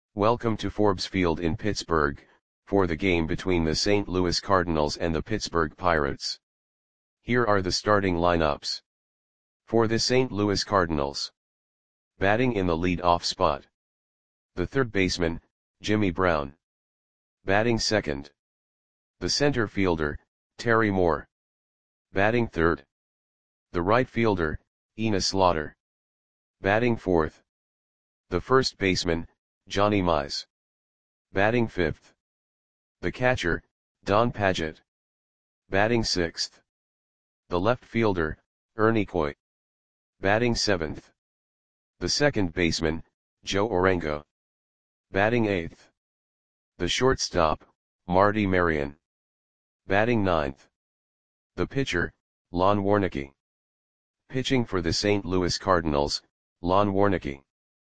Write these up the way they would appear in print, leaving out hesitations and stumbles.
Welcome to Forbes Field in Pittsburgh, for the game between the St. Louis Cardinals and the Pittsburgh Pirates. Here are the starting lineups. For the St. Louis Cardinals. Batting in the lead-off spot. The third baseman, Jimmy Brown. Batting second. The center fielder, Terry Moore. Batting third. The right fielder, Enos Slaughter. Batting fourth. The first baseman, Johnny Mize. Batting fifth. The catcher, Don Padgett. Batting sixth. The left fielder, Ernie Coy. Batting seventh. The second baseman, Joe Orengo. Batting eighth. The shortstop, Marty Marion. Batting ninth. The pitcher, Lon Warneke. Pitching for the St. Louis Cardinals, Lon Warneke.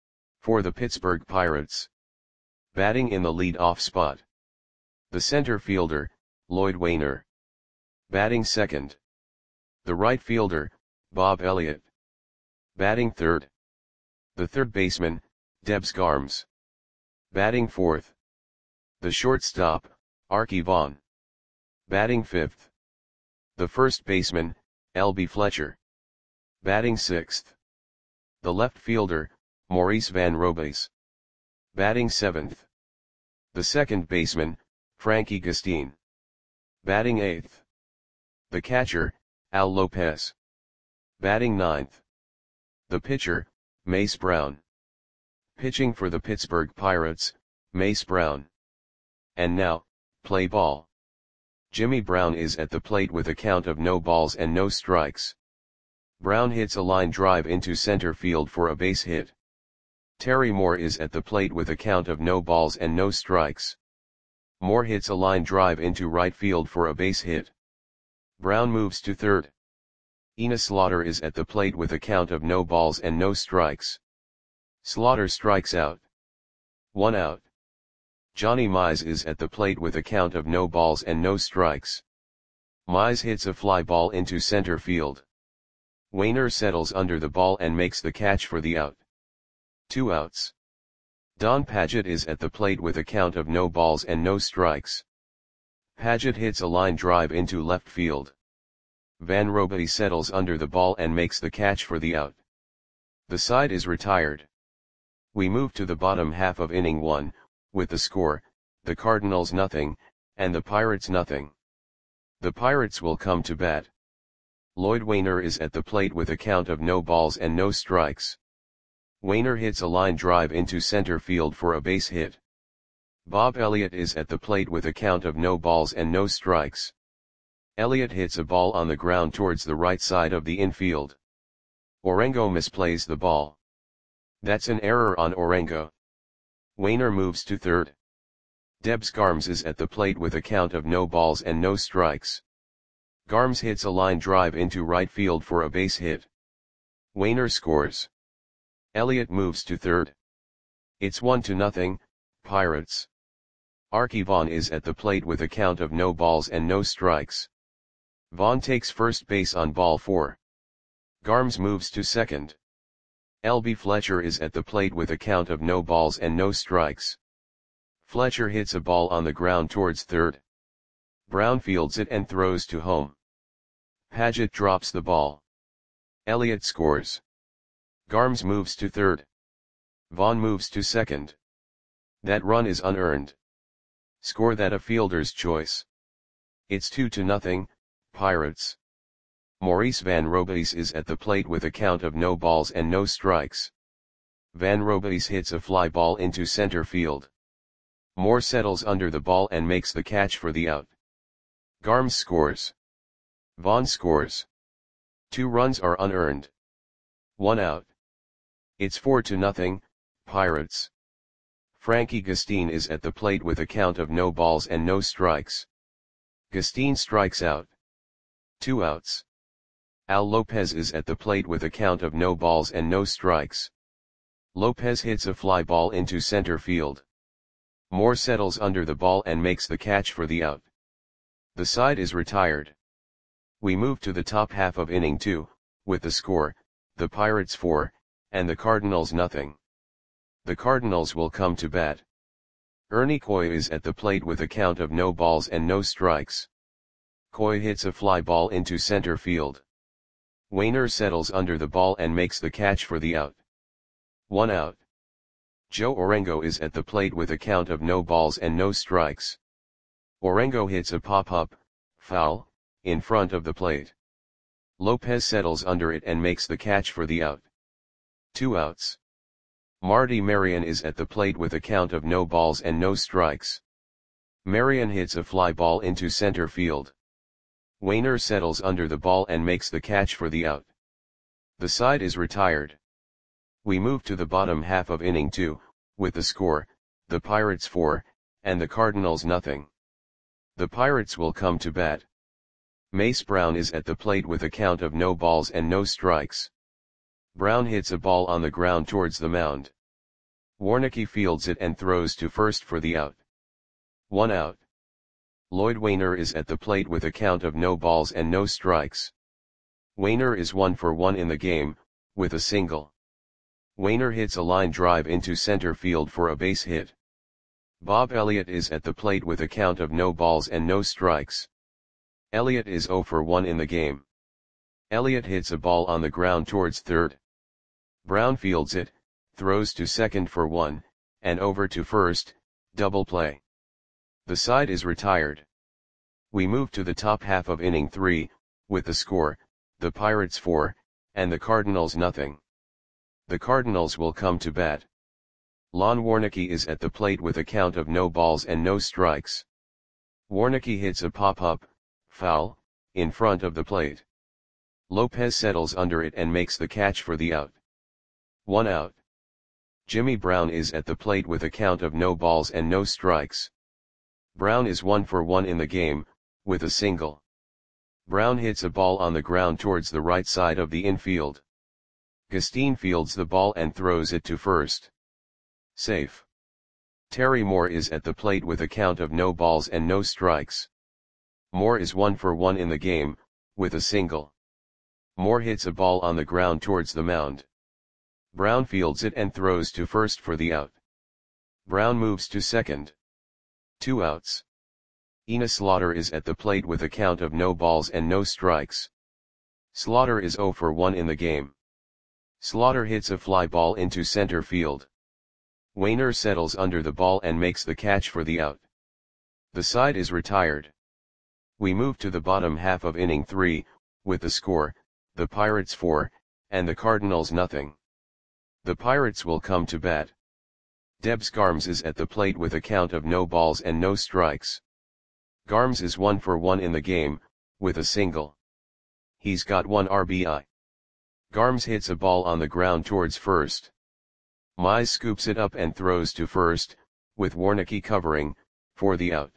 For the Pittsburgh Pirates. Batting in the lead-off spot. The center fielder, Lloyd Wainer. Batting second. The right fielder, Bob Elliott. Batting third. The third baseman, Debs Garms. Batting fourth. The shortstop, Arky Vaughan. Batting fifth. The first baseman, L.B. Fletcher. Batting sixth. The left fielder, Maurice Van Robays. Batting seventh. The second baseman, Frankie Gustine. Batting eighth. The catcher, Al Lopez. Batting ninth. The pitcher, Mace Brown. Pitching for the Pittsburgh Pirates, Mace Brown. And now, play ball. Jimmy Brown is at the plate with a count of no balls and no strikes. Brown hits a line drive into center field for a base hit. Terry Moore is at the plate with a count of no balls and no strikes. Moore hits a line drive into right field for a base hit. Brown moves to third. Enos Slaughter is at the plate with a count of no balls and no strikes. Slaughter strikes out. 1 out. Johnny Mize is at the plate with a count of no balls and no strikes. Mize hits a fly ball into center field. Wainer settles under the ball and makes the catch for the out. 2 outs. Don Padgett is at the plate with a count of no balls and no strikes. Padgett hits a line drive into left field. Van Robays settles under the ball and makes the catch for the out. The side is retired. We move to the bottom half of inning 1, with the score, the Cardinals nothing, and the Pirates nothing. The Pirates will come to bat. Lloyd Wainer is at the plate with a count of no balls and no strikes. Wainer hits a line drive into center field for a base hit. Bob Elliott is at the plate with a count of no balls and no strikes. Elliott hits a ball on the ground towards the right side of the infield. Orengo misplays the ball. That's an error on Orengo. Wainer moves to third. Debs Garms is at the plate with a count of no balls and no strikes. Garms hits a line drive into right field for a base hit. Wainer scores. Elliott moves to third. It's 1-0, Pirates. Arky Vaughan is at the plate with a count of no balls and no strikes. Vaughan takes first base on ball 4. Garms moves to second. L.B. Fletcher is at the plate with a count of no balls and no strikes. Fletcher hits a ball on the ground towards third. Brown fields it and throws to home. Padgett drops the ball. Elliott scores. Garms moves to third. Vaughan moves to second. That run is unearned. Score that a fielder's choice. It's 2-0, Pirates. Maurice Van Robays is at the plate with a count of no balls and no strikes. Van Robays hits a fly ball into center field. Moore settles under the ball and makes the catch for the out. Garms scores. Vaughan scores. 2 runs are unearned. 1 out. It's 4-0, Pirates. Frankie Gustine is at the plate with a count of no balls and no strikes. Gustine strikes out. 2 outs. Al Lopez is at the plate with a count of no balls and no strikes. Lopez hits a fly ball into center field. Moore settles under the ball and makes the catch for the out. The side is retired. We move to the top half of inning 2, with the score, the Pirates 4, and the Cardinals nothing. The Cardinals will come to bat. Ernie Coy is at the plate with a count of no balls and no strikes. Coy hits a fly ball into center field. Wainer settles under the ball and makes the catch for the out. 1 out. Joe Orengo is at the plate with a count of no balls and no strikes. Orengo hits a pop-up, foul, in front of the plate. Lopez settles under it and makes the catch for the out. 2 outs. Marty Marion is at the plate with a count of no balls and no strikes. Marion hits a fly ball into center field. Wainer settles under the ball and makes the catch for the out. The side is retired. We move to the bottom half of inning 2, with the score, the Pirates 4, and the Cardinals nothing. The Pirates will come to bat. Mace Brown is at the plate with a count of no balls and no strikes. Brown hits a ball on the ground towards the mound. Warneke fields it and throws to first for the out. 1 out. Lloyd Wainer is at the plate with a count of no balls and no strikes. Wainer is 1 for 1 in the game, with a single. Wainer hits a line drive into center field for a base hit. Bob Elliott is at the plate with a count of no balls and no strikes. Elliott is 0 for 1 in the game. Elliott hits a ball on the ground towards third. Brown fields it, throws to second for 1, and over to first, double play. The side is retired. We move to the top half of inning 3, with the score, the Pirates 4, and the Cardinals nothing. The Cardinals will come to bat. Lon Warneke is at the plate with a count of no balls and no strikes. Warneke hits a pop-up, foul, in front of the plate. Lopez settles under it and makes the catch for the out. 1 out. Jimmy Brown is at the plate with a count of no balls and no strikes. Brown is 1 for 1 in the game, with a single. Brown hits a ball on the ground towards the right side of the infield. Gustine fields the ball and throws it to first. Safe. Terry Moore is at the plate with a count of no balls and no strikes. Moore is 1 for 1 in the game, with a single. Moore hits a ball on the ground towards the mound. Brown fields it and throws to first for the out. Brown moves to second. 2 outs. Ina Slaughter is at the plate with a count of no balls and no strikes. Slaughter is 0 for 1 in the game. Slaughter hits a fly ball into center field. Wainer settles under the ball and makes the catch for the out. The side is retired. We move to the bottom half of inning 3, with the score, the Pirates 4, and the Cardinals nothing. The Pirates will come to bat. Debs Garms is at the plate with a count of no balls and no strikes. Garms is 1 for 1 in the game, with a single. He's got 1 RBI. Garms hits a ball on the ground towards first. Mize scoops it up and throws to first, with Warneke covering, for the out.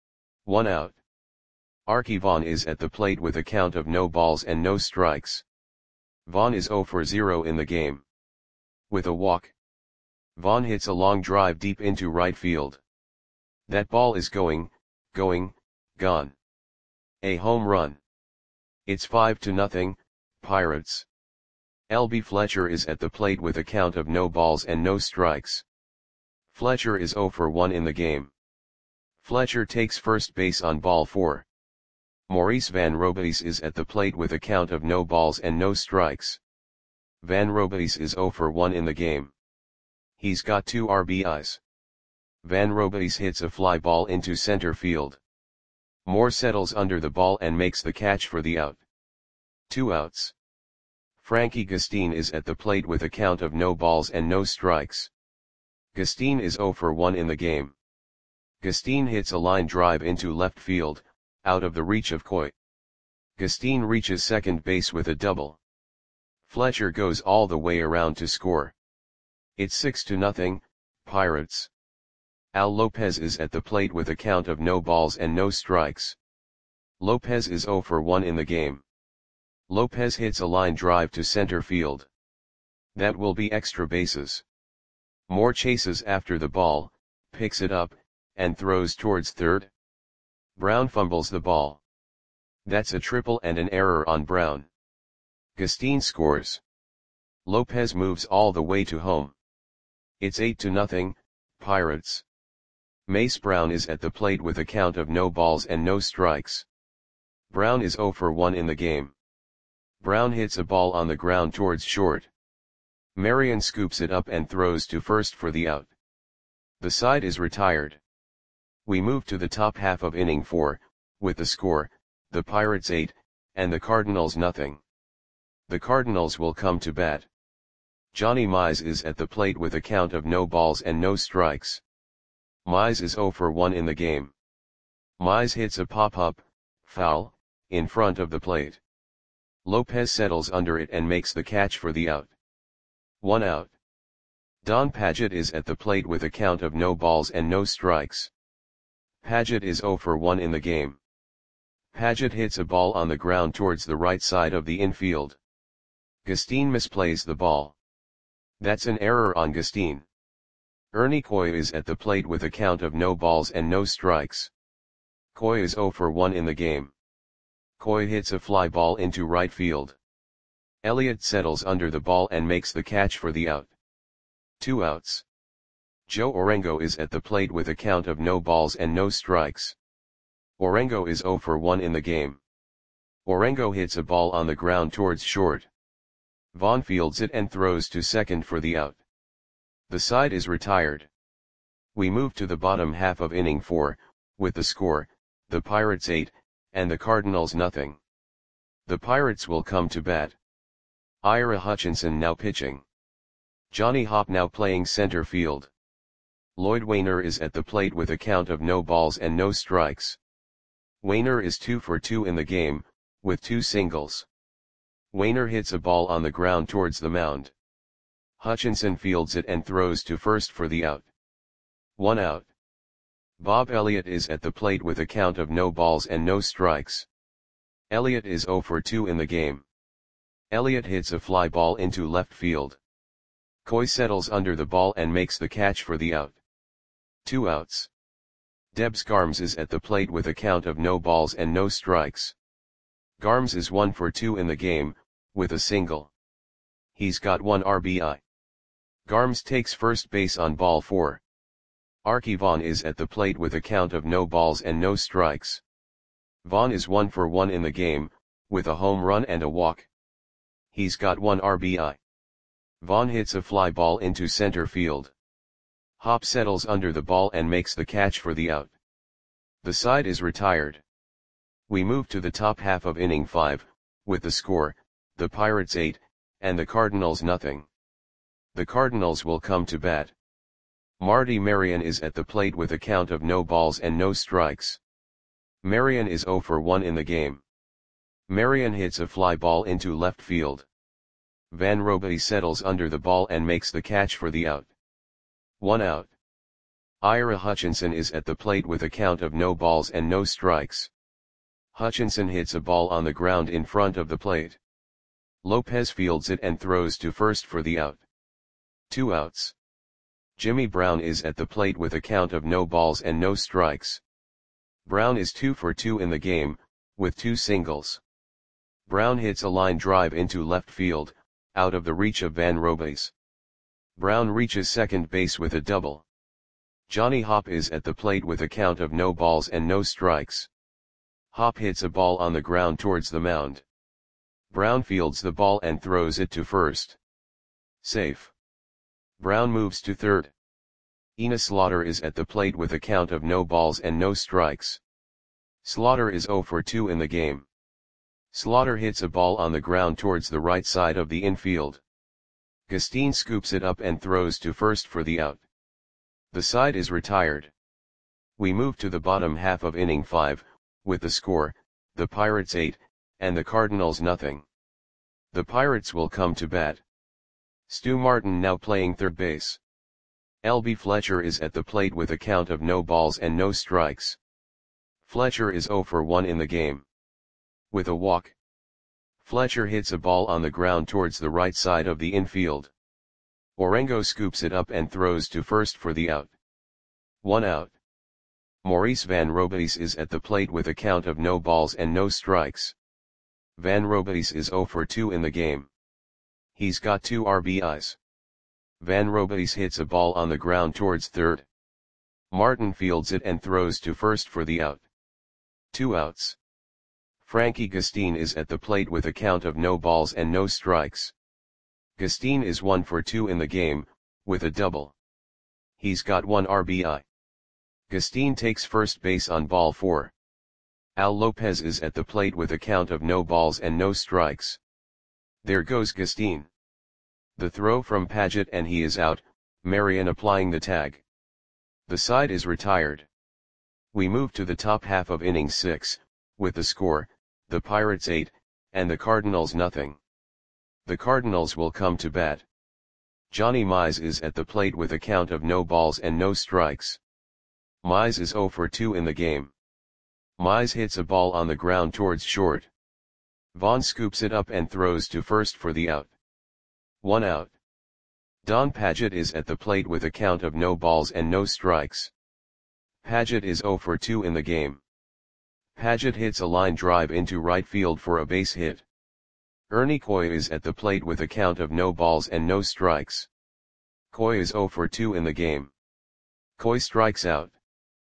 1 out. Archie Vaughn is at the plate with a count of no balls and no strikes. Vaughn is 0 for 0 in the game. With a walk. Vaughn hits a long drive deep into right field. That ball is gone. A home run. It's 5-0, Pirates. L.B. Fletcher is at the plate with a count of no balls and no strikes. Fletcher is 0 for 1 in the game. Fletcher takes first base on ball 4. Maurice Van Robies is at the plate with a count of no balls and no strikes. Van Robies is 0 for 1 in the game. He's got 2 RBIs. Van Robies hits a fly ball into center field. Moore settles under the ball and makes the catch for the out. 2 outs. Frankie Gustine is at the plate with a count of no balls and no strikes. Gustine is 0 for 1 in the game. Gustine hits a line drive into left field, out of the reach of Coy. Gustine reaches second base with a double. Fletcher goes all the way around to score. It's 6-0, Pirates. Al Lopez is at the plate with a count of no balls and no strikes. Lopez is 0 for 1 in the game. Lopez hits a line drive to center field. That will be extra bases. Moore chases after the ball, picks it up, and throws towards third. Brown fumbles the ball. That's a triple and an error on Brown. Gustine scores. Lopez moves all the way to home. It's 8-0, Pirates. Mace Brown is at the plate with a count of no balls and no strikes. Brown is 0 for 1 in the game. Brown hits a ball on the ground towards short. Marion scoops it up and throws to first for the out. The side is retired. We move to the top half of inning 4, with the score, the Pirates 8, and the Cardinals nothing. The Cardinals will come to bat. Johnny Mize is at the plate with a count of no balls and no strikes. Mize is 0 for 1 in the game. Mize hits a pop-up, foul, in front of the plate. Lopez settles under it and makes the catch for the out. 1 out. Don Padgett is at the plate with a count of no balls and no strikes. Padgett is 0 for 1 in the game. Padgett hits a ball on the ground towards the right side of the infield. Gustin misplays the ball. That's an error on Gustin. Ernie Coy is at the plate with a count of no balls and no strikes. Coy is 0 for 1 in the game. Coy hits a fly ball into right field. Elliott settles under the ball and makes the catch for the out. 2 outs. Joe Orengo is at the plate with a count of no balls and no strikes. Orengo is 0 for 1 in the game. Orengo hits a ball on the ground towards short. Vaughn fields it and throws to second for the out. The side is retired. We move to the bottom half of inning 4, with the score, the Pirates 8, and the Cardinals nothing. The Pirates will come to bat. Ira Hutchinson now pitching. Johnny Hopp now playing center field. Lloyd Wainer is at the plate with a count of no balls and no strikes. Wainer is 2 for 2 in the game, with 2 singles. Wainer hits a ball on the ground towards the mound. Hutchinson fields it and throws to first for the out. 1 out. Bob Elliott is at the plate with a count of no balls and no strikes. Elliott is 0 for 2 in the game. Elliott hits a fly ball into left field. Coy settles under the ball and makes the catch for the out. 2 outs. Debs Garms is at the plate with a count of no balls and no strikes. Garms is 1 for 2 in the game, with a single. He's got 1 RBI. Garms takes first base on ball 4. Arky Vaughan is at the plate with a count of no balls and no strikes. Vaughan is 1 for 1 in the game, with a home run and a walk. He's got 1 RBI. Vaughan hits a fly ball into center field. Hopp settles under the ball and makes the catch for the out. The side is retired. We move to the top half of inning 5, with the score, the Pirates 8, and the Cardinals nothing. The Cardinals will come to bat. Marty Marion is at the plate with a count of no balls and no strikes. Marion is 0 for 1 in the game. Marion hits a fly ball into left field. Van Roby settles under the ball and makes the catch for the out. 1 out. Ira Hutchinson is at the plate with a count of no balls and no strikes. Hutchinson hits a ball on the ground in front of the plate. Lopez fields it and throws to first for the out. 2 outs. Jimmy Brown is at the plate with a count of no balls and no strikes. Brown is 2 for 2 in the game, with 2 singles. Brown hits a line drive into left field, out of the reach of Van Robies. Brown reaches second base with a double. Johnny Hopp is at the plate with a count of no balls and no strikes. Hopp hits a ball on the ground towards the mound. Brown fields the ball and throws it to first. Safe. Brown moves to third. Enos Slaughter is at the plate with a count of no balls and no strikes. Slaughter is 0 for 2 in the game. Slaughter hits a ball on the ground towards the right side of the infield. Gustin scoops it up and throws to first for the out. The side is retired. We move to the bottom half of inning 5, with the score, the Pirates 8, and the Cardinals nothing. The Pirates will come to bat. Stu Martin now playing third base. L.B. Fletcher is at the plate with a count of no balls and no strikes. Fletcher is 0 for 1 in the game. With a walk. Fletcher hits a ball on the ground towards the right side of the infield. Orengo scoops it up and throws to first for the out. 1 out. Maurice Van Robies is at the plate with a count of no balls and no strikes. Van Robies is 0 for 2 in the game. He's got 2 RBIs. Van Robies hits a ball on the ground towards third. Martin fields it and throws to first for the out. 2 outs. Frankie Gustin is at the plate with a count of no balls and no strikes. Gustin is 1 for 2 in the game, with a double. He's got 1 RBI. Gustin takes first base on ball 4. Al Lopez is at the plate with a count of no balls and no strikes. There goes Gustin. The throw from Paget and he is out, Marion applying the tag. The side is retired. We move to the top half of inning 6, with the score, the Pirates 8, and the Cardinals nothing. The Cardinals will come to bat. Johnny Mize is at the plate with a count of no balls and no strikes. Mize is 0 for 2 in the game. Mize hits a ball on the ground towards short. Vaughn scoops it up and throws to first for the out. 1 out. Don Paget is at the plate with a count of no balls and no strikes. Paget is 0 for 2 in the game. Paget hits a line drive into right field for a base hit. Ernie Coy is at the plate with a count of no balls and no strikes. Coy is 0 for 2 in the game. Coy strikes out.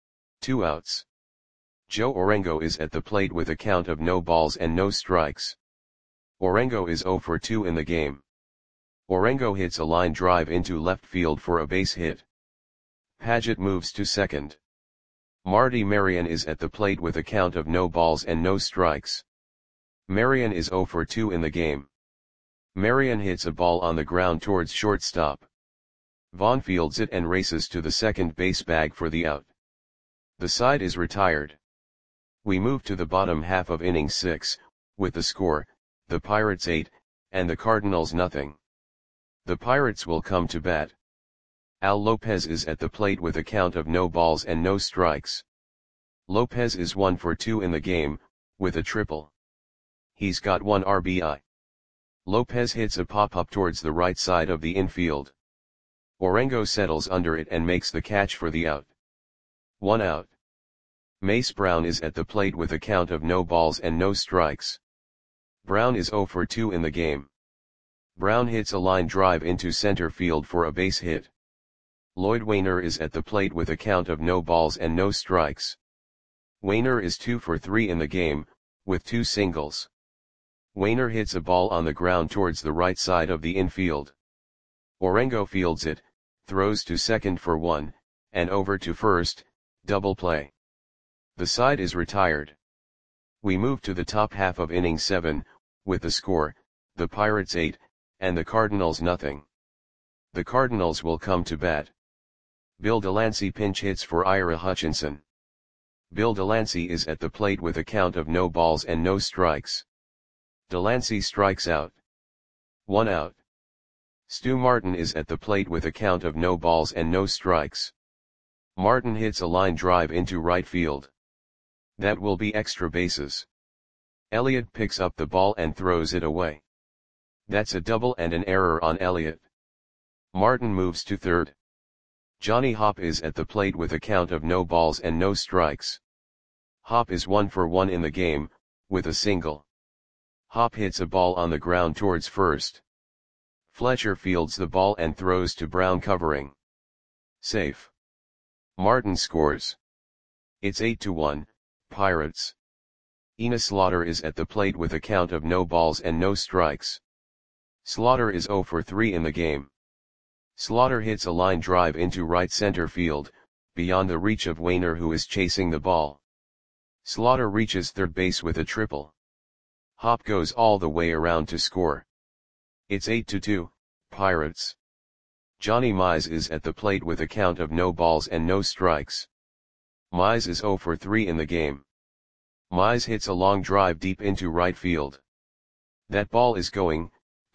2 outs. Joe Orengo is at the plate with a count of no balls and no strikes. Orengo is 0 for 2 in the game. Orengo hits a line drive into left field for a base hit. Paget moves to second. Marty Marion is at the plate with a count of no balls and no strikes. Marion is 0 for 2 in the game. Marion hits a ball on the ground towards shortstop. Vaughn fields it and races to the second base bag for the out. The side is retired. We move to the bottom half of inning 6, with the score, the Pirates 8, and the Cardinals nothing. The Pirates will come to bat. Al Lopez is at the plate with a count of no balls and no strikes. Lopez is 1 for 2 in the game, with a triple. He's got 1 RBI. Lopez hits a pop-up towards the right side of the infield. Orengo settles under it and makes the catch for the out. 1 out. Mace Brown is at the plate with a count of no balls and no strikes. Brown is 0 for 2 in the game. Brown hits a line drive into center field for a base hit. Lloyd Wainer is at the plate with a count of no balls and no strikes. Wainer is 2 for 3 in the game, with 2 singles. Wainer hits a ball on the ground towards the right side of the infield. Orengo fields it, throws to second for 1, and over to first, double play. The side is retired. We move to the top half of inning 7, with the score, the Pirates 8, and the Cardinals nothing. The Cardinals will come to bat. Bill Delancey pinch hits for Ira Hutchinson. Bill Delancey is at the plate with a count of no balls and no strikes. Delancey strikes out. 1 out. Stu Martin is at the plate with a count of no balls and no strikes. Martin hits a line drive into right field. That will be extra bases. Elliott picks up the ball and throws it away. That's a double and an error on Elliott. Martin moves to third. Johnny Hopp is at the plate with a count of no balls and no strikes. Hopp is 1 for 1 in the game, with a single. Hopp hits a ball on the ground towards first. Fletcher fields the ball and throws to Brown covering. Safe. Martin scores. It's 8-1, Pirates. Enos Slaughter is at the plate with a count of no balls and no strikes. Slaughter is 0 for 3 in the game. Slaughter hits a line drive into right center field, beyond the reach of Wainer who is chasing the ball. Slaughter reaches third base with a triple. Hopp goes all the way around to score. It's 8-2, Pirates. Johnny Mize is at the plate with a count of no balls and no strikes. Mize is 0 for 3 in the game. Mize hits a long drive deep into right field. That ball is gone.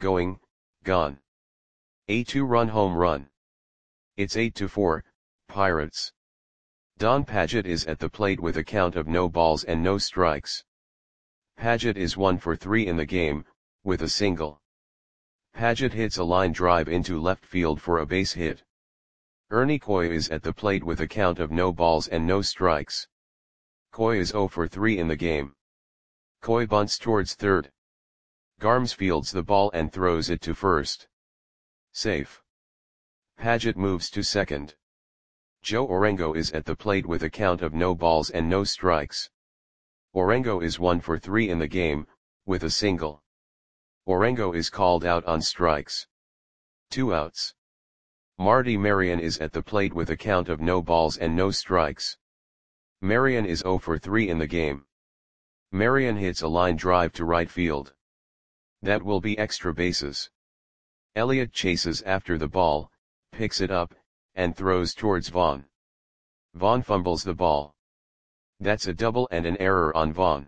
A 2-run home run. It's 8-4, Pirates. Don Paget is at the plate with a count of no balls and no strikes. Paget is 1 for 3 in the game, with a single. Paget hits a line drive into left field for a base hit. Ernie Coy is at the plate with a count of no balls and no strikes. Coy is 0 for 3 in the game. Coy bunts towards third. Garms fields the ball and throws it to first. Safe. Paget moves to second. Joe Orengo is at the plate with a count of no balls and no strikes. Orengo is 1 for 3 in the game, with a single. Orengo is called out on strikes. 2 outs. Marty Marion is at the plate with a count of no balls and no strikes. Marion is 0 for 3 in the game. Marion hits a line drive to right field. That will be extra bases. Elliott chases after the ball, picks it up, and throws towards Vaughn. Vaughn fumbles the ball. That's a double and an error on Vaughn.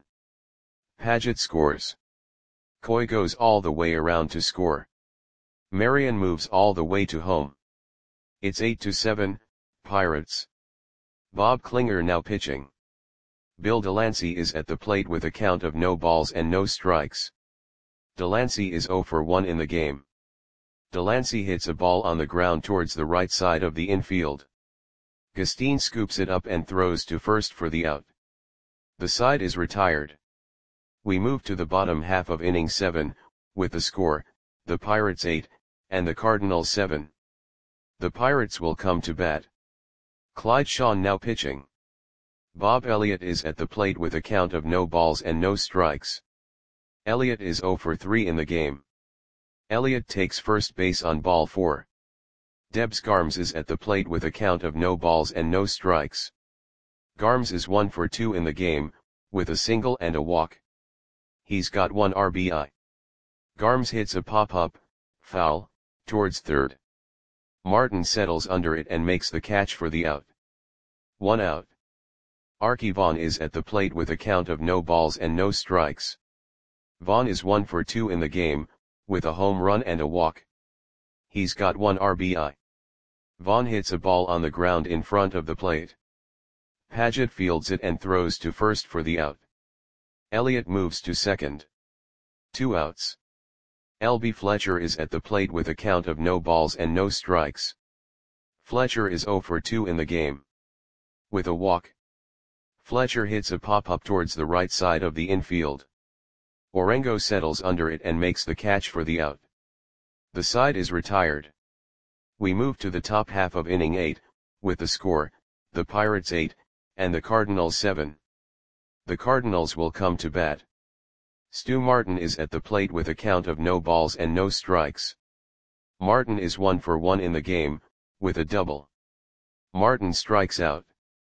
Paget scores. Coy goes all the way around to score. Marion moves all the way to home. It's 8-7, Pirates. Bob Klinger now pitching. Bill Delancey is at the plate with a count of no balls and no strikes. Delancey is 0 for 1 in the game. Delancey hits a ball on the ground towards the right side of the infield. Gustine scoops it up and throws to first for the out. The side is retired. We move to the bottom half of inning 7, with the score, the Pirates 8, and the Cardinals 7. The Pirates will come to bat. Clyde Shawn now pitching. Bob Elliott is at the plate with a count of no balls and no strikes. Elliott is 0 for 3 in the game. Elliott takes first base on ball 4. Debs Garms is at the plate with a count of no balls and no strikes. Garms is 1 for 2 in the game, with a single and a walk. He's got 1 RBI. Garms hits a pop-up, foul, towards third. Martin settles under it and makes the catch for the out. 1 out. Arky Vaughan is at the plate with a count of no balls and no strikes. Vaughan is 1 for 2 in the game, with a home run and a walk. He's got 1 RBI. Vaughan hits a ball on the ground in front of the plate. Paget fields it and throws to first for the out. Elliott moves to second. 2 outs. L.B. Fletcher is at the plate with a count of no balls and no strikes. Fletcher is 0 for 2 in the game. With a walk. Fletcher hits a pop-up towards the right side of the infield. Orengo settles under it and makes the catch for the out. The side is retired. We move to the top half of inning 8, with the score, the Pirates 8, and the Cardinals 7. The Cardinals will come to bat. Stu Martin is at the plate with a count of no balls and no strikes. Martin is 1 for 1 in the game, with a double. Martin strikes out.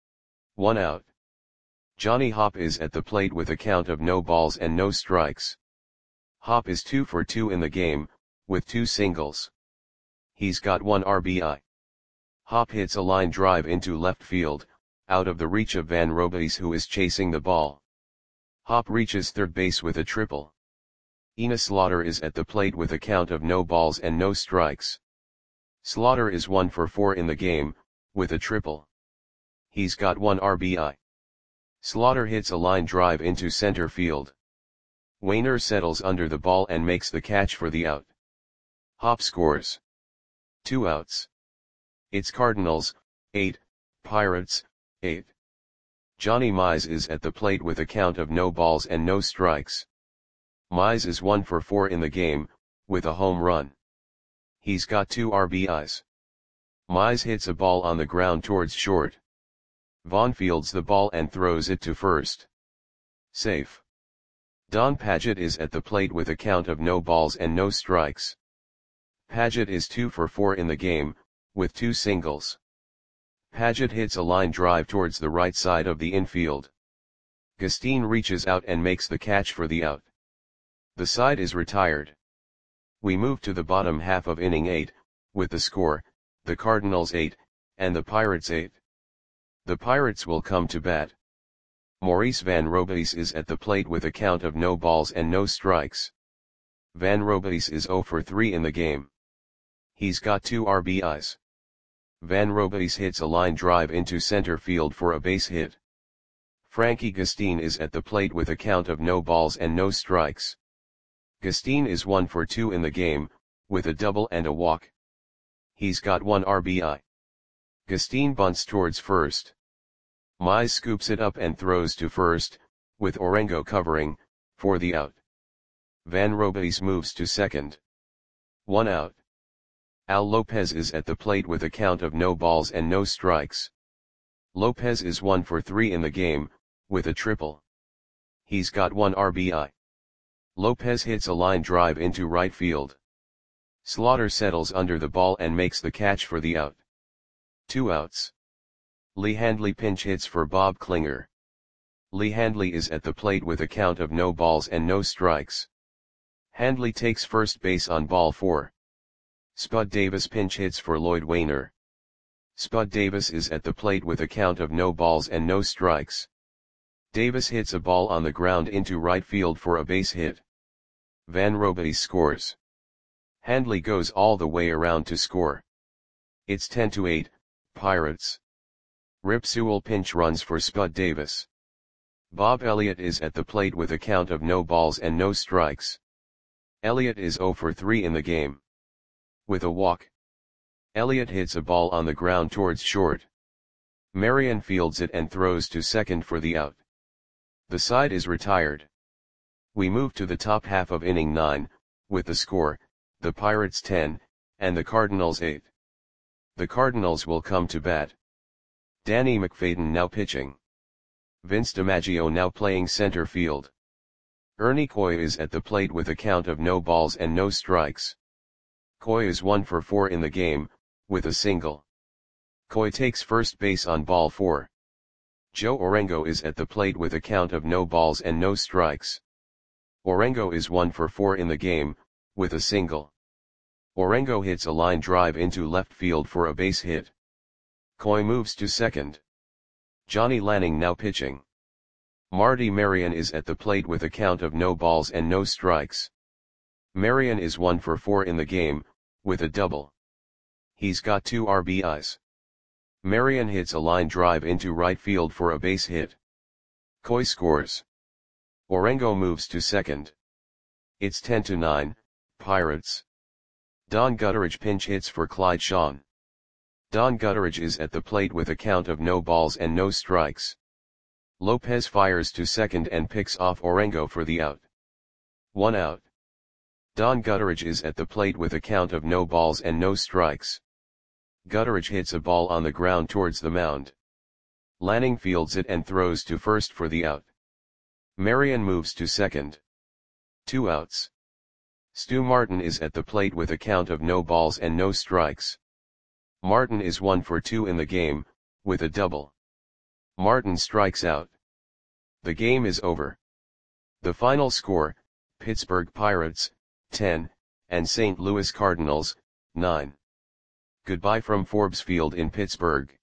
1 out. Johnny Hopp is at the plate with a count of no balls and no strikes. Hopp is 2 for 2 in the game, with 2 singles. He's got 1 RBI. Hopp hits a line drive into left field, out of the reach of Van Robies, who is chasing the ball. Hopp reaches third base with a triple. Enos Slaughter is at the plate with a count of no balls and no strikes. Slaughter is 1 for 4 in the game, with a triple. He's got 1 RBI. Slaughter hits a line drive into center field. Wainer settles under the ball and makes the catch for the out. Hopp scores. 2 outs. It's Cardinals, 8, Pirates, 8. Johnny Mize is at the plate with a count of no balls and no strikes. Mize is 1 for 4 in the game, with a home run. He's got 2 RBIs. Mize hits a ball on the ground towards short. Vaughan fields the ball and throws it to first. Safe. Don Paget is at the plate with a count of no balls and no strikes. Paget is 2 for 4 in the game, with 2 singles. Paget hits a line drive towards the right side of the infield. Gustine reaches out and makes the catch for the out. The side is retired. We move to the bottom half of inning 8, with the score, the Cardinals 8, and the Pirates 8. The Pirates will come to bat. Maurice Van Robies is at the plate with a count of no balls and no strikes. Van Robies is 0 for 3 in the game. He's got 2 RBIs. Van Robies hits a line drive into center field for a base hit. Frankie Gustine is at the plate with a count of no balls and no strikes. Gustine is 1 for 2 in the game, with a double and a walk. He's got 1 RBI. Gustine bunts towards first. Mize scoops it up and throws to first, with Orengo covering, for the out. Van Robies moves to second. 1 out. Al Lopez is at the plate with a count of no balls and no strikes. Lopez is 1 for 3 in the game, with a triple. He's got 1 RBI. Lopez hits a line drive into right field. Slaughter settles under the ball and makes the catch for the out. 2 outs. Lee Handley pinch hits for Bob Klinger. Lee Handley is at the plate with a count of no balls and no strikes. Handley takes first base on ball 4. Spud Davis pinch hits for Lloyd Wainer. Spud Davis is at the plate with a count of no balls and no strikes. Davis hits a ball on the ground into right field for a base hit. Van Robies scores. Handley goes all the way around to score. It's 10-8, Pirates. Rip Sewell pinch runs for Spud Davis. Bob Elliott is at the plate with a count of no balls and no strikes. Elliott is 0 for 3 in the game. With a walk. Elliott hits a ball on the ground towards short. Marion fields it and throws to second for the out. The side is retired. We move to the top half of inning 9, with the score, the Pirates 10, and the Cardinals 8. The Cardinals will come to bat. Danny McFadden now pitching. Vince DiMaggio now playing center field. Ernie Coy is at the plate with a count of no balls and no strikes. Coy is 1 for 4 in the game, with a single. Coy takes first base on ball 4. Joe Orengo is at the plate with a count of no balls and no strikes. Orengo is 1 for 4 in the game, with a single. Orengo hits a line drive into left field for a base hit. Coy moves to second. Johnny Lanning now pitching. Marty Marion is at the plate with a count of no balls and no strikes. Marion is 1 for 4 in the game, with a double. He's got 2 RBIs. Marion hits a line drive into right field for a base hit. Coy scores. Orengo moves to second. It's 10-9, Pirates. Don Gutteridge pinch hits for Clyde Shawn. Don Gutteridge is at the plate with a count of no balls and no strikes. Lopez fires to second and picks off Orengo for the out. 1 out. Don Gutteridge is at the plate with a count of no balls and no strikes. Gutteridge hits a ball on the ground towards the mound. Lanning fields it and throws to first for the out. Marion moves to second. 2 outs. Stu Martin is at the plate with a count of no balls and no strikes. Martin is 1 for 2 in the game, with a double. Martin strikes out. The game is over. The final score, Pittsburgh Pirates, 10, and St. Louis Cardinals, 9. Goodbye from Forbes Field in Pittsburgh.